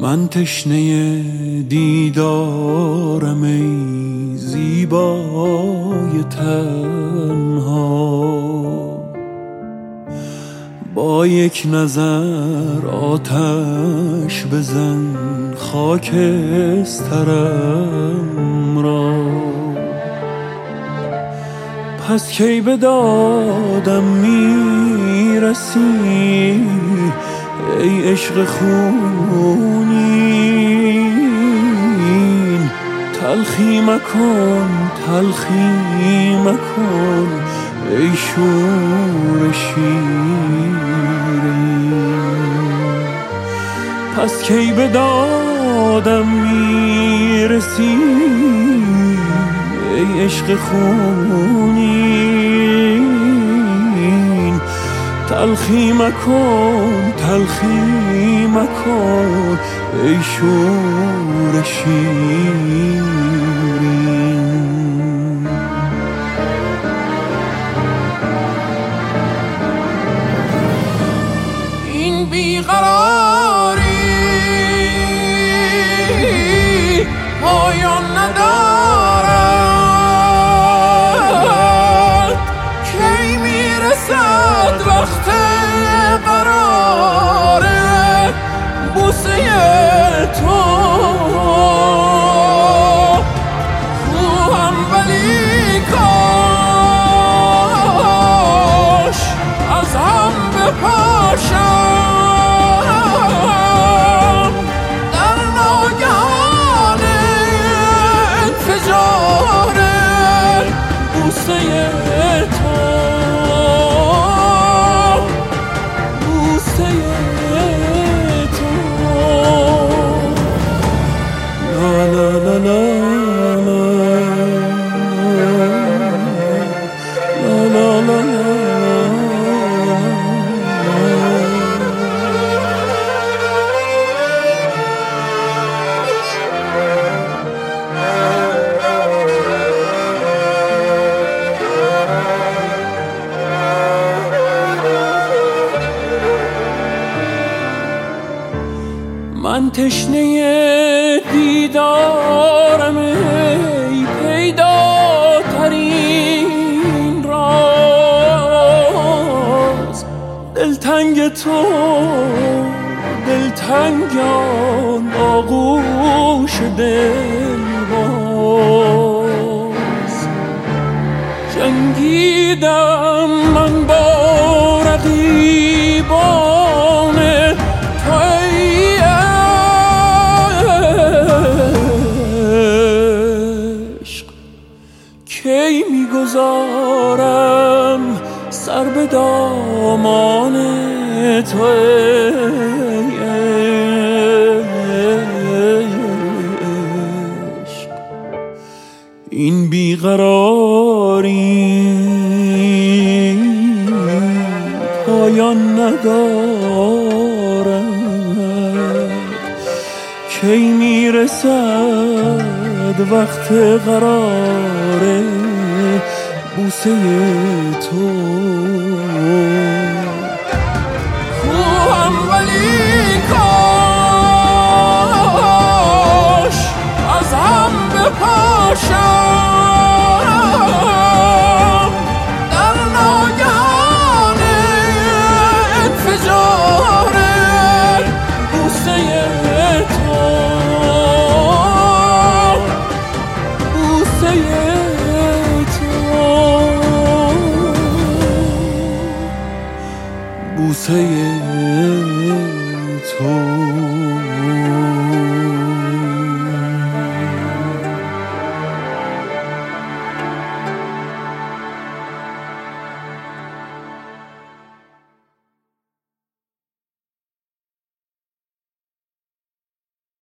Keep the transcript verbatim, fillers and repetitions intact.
من تشنه دیدارم ای زیبای تنها، با یک نظر آتش بزن خاکسترم را. پس کی به دادم میرسی ای عشق خونین؟ تلخی مکن تلخی مکن ای شور شیرین. پس کی به دادم میرسی ای عشق خونین؟ تلخی مکن تلخی مکن ای شور شیرین. این بیقراری پایان ندارد، کی میرسد وقت قرار بوسه تو؟ خوهم ولی کاش از هم بپاشم در ناگهان انفجار بوسه تو. من تشنه دیدارم ای پیداترین راز. دلتنگ تو دلتنگان آغوش دلباز. جنگیدم من با رقیبان تو ای عشق، کی میگذارم سر به دامان تو ای عشق. این بیقراری پایان ندارد، کی میرسد وقت قرار بوسه تو؟ خوهم ولی کاش از هم بپاشم در ناگهان انفجار بوسه تو. بوسه بوسه